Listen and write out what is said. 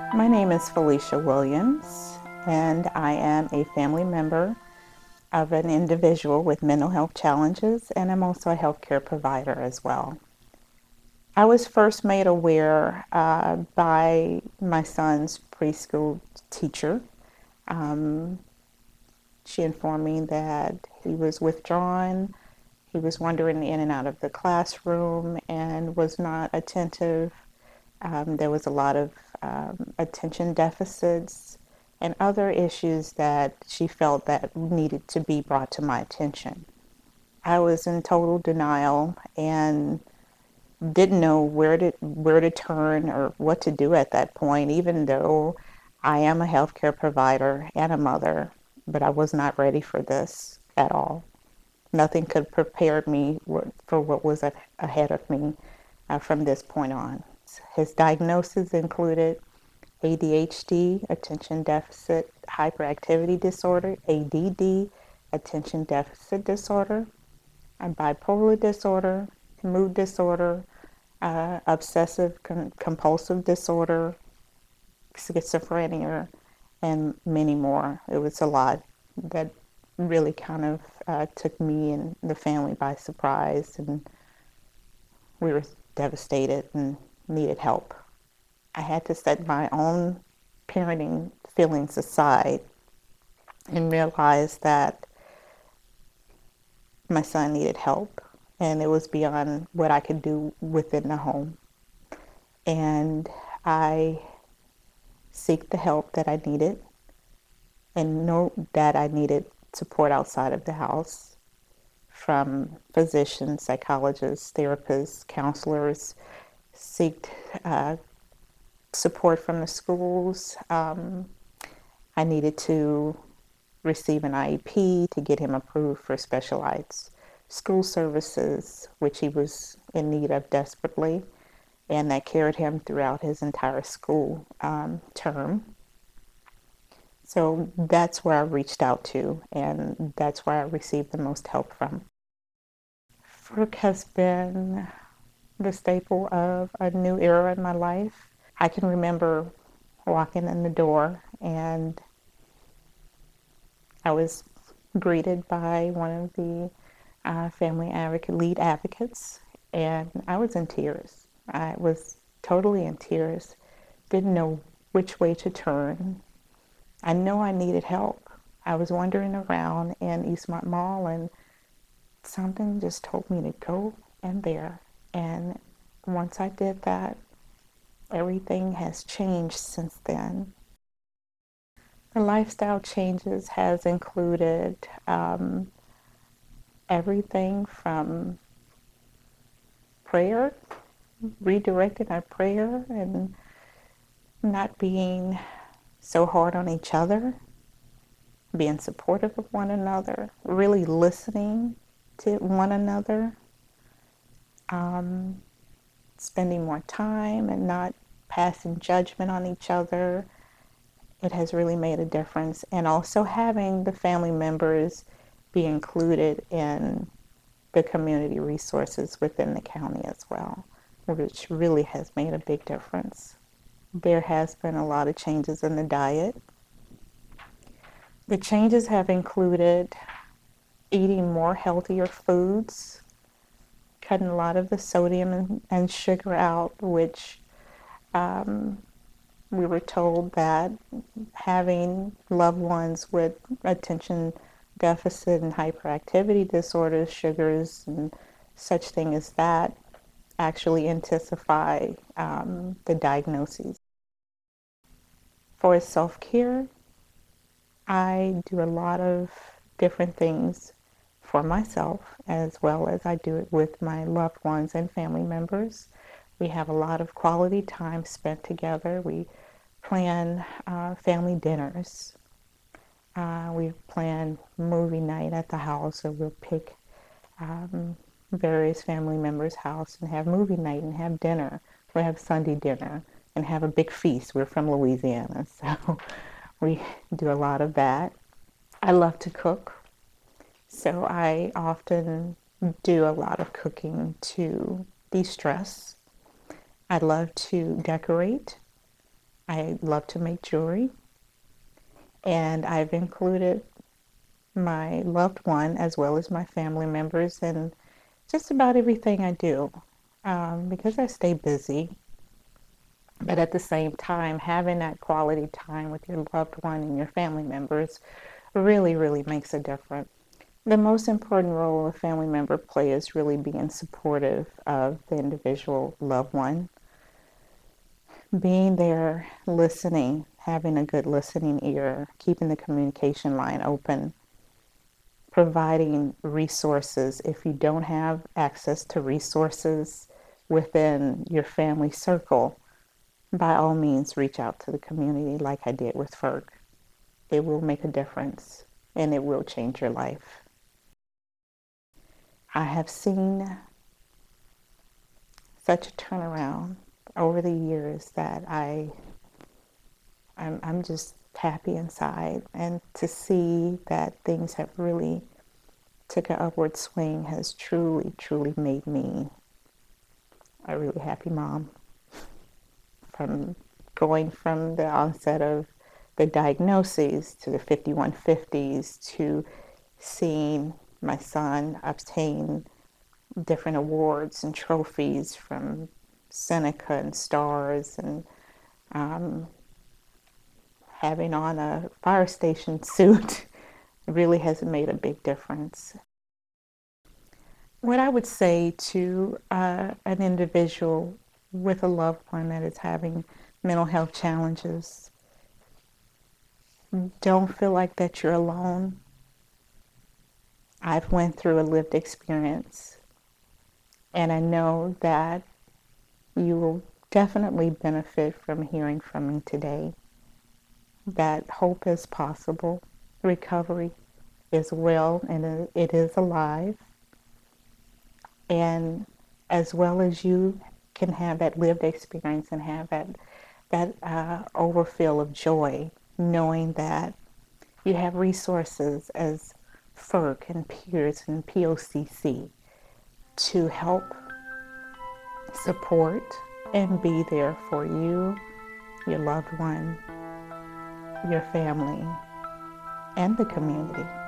My name is Felicia Williams, and I am a family member of an individual with mental health challenges, and I'm also a healthcare provider as well. I was first made aware by my son's preschool teacher. Um, she informed me that he was withdrawn, he was wandering in and out of the classroom, and was not attentive. There was a lot of attention deficits and other issues that she felt that needed to be brought to my attention. I was in total denial and didn't know where to turn or what to do at that point, even though I am a healthcare provider and a mother, but I was not ready for this at all. Nothing could prepare me for what was ahead of me from this point on. His diagnosis included ADHD, attention deficit hyperactivity disorder, ADD, attention deficit disorder, and bipolar disorder, mood disorder, obsessive compulsive disorder, schizophrenia, and many more. It was a lot that really kind of took me and the family by surprise, and we were devastated and needed help. I had to set my own parenting feelings aside and realize that my son needed help and it was beyond what I could do within the home. And I seek the help that I needed and know that I needed support outside of the house from physicians, psychologists, therapists, counselors, seek support from the schools. I needed to receive an IEP to get him approved for specialized school services, which he was in need of desperately, and that carried him throughout his entire school term. So that's where I reached out to, and that's where I received the most help from. Work has been the staple of a new era in my life. I can remember walking in the door and I was greeted by one of the lead advocates, and I was in tears. I was totally in tears, didn't know which way to turn. I know I needed help. I was wandering around in Eastmont Mall, and something just told me to go in there. And once I did that, everything has changed since then. The lifestyle changes has included everything from prayer, redirecting our prayer and not being so hard on each other, being supportive of one another, really listening to one another, um, spending more time and not passing judgment on each other. It has really made a difference. And also having the family members be included in the community resources within the county as well, which really has made a big difference. There has been a lot of changes in the diet. The changes have included eating more healthier foods, cutting a lot of the sodium and sugar out, which um, we were told that having loved ones with attention deficit and hyperactivity disorders, sugars and such thing as that actually intensify the diagnoses. For self-care, I do a lot of different things for myself as well as I do it with my loved ones and family members. We have a lot of quality time spent together. We plan family dinners. We plan movie night at the house, or we'll pick various family members' house and have movie night and have dinner. We'll have Sunday dinner and have a big feast. We're from Louisiana, so we do a lot of that. I love to cook, so I often do a lot of cooking to de-stress. I love to decorate. I love to make jewelry, and I've included my loved one as well as my family members in just about everything I do, because I stay busy. But at the same time, having that quality time with your loved one and your family members really, really makes a difference. The most important role a family member plays is really being supportive of the individual loved one, being there, listening, having a good listening ear, keeping the communication line open, providing resources. If you don't have access to resources within your family circle, by all means, reach out to the community like I did with FERC. It will make a difference and it will change your life. I have seen such a turnaround over the years that I'm just happy inside, and to see that things have really took an upward swing has truly, truly made me a really happy mom. From going from the onset of the diagnoses to the 5150s to seeing my son obtain different awards and trophies from Seneca and stars, and having on a fire station suit really has made a big difference. What I would say to an individual with a loved one that is having mental health challenges, don't feel like that you're alone. I've went through a lived experience, and I know that you will definitely benefit from hearing from me today, that hope is possible, recovery is well, and it is alive. And as well as you can have that lived experience and have that overfill of joy, knowing that you have resources as FERC and peers and POCC to help support and be there for you, your loved one, your family, and the community.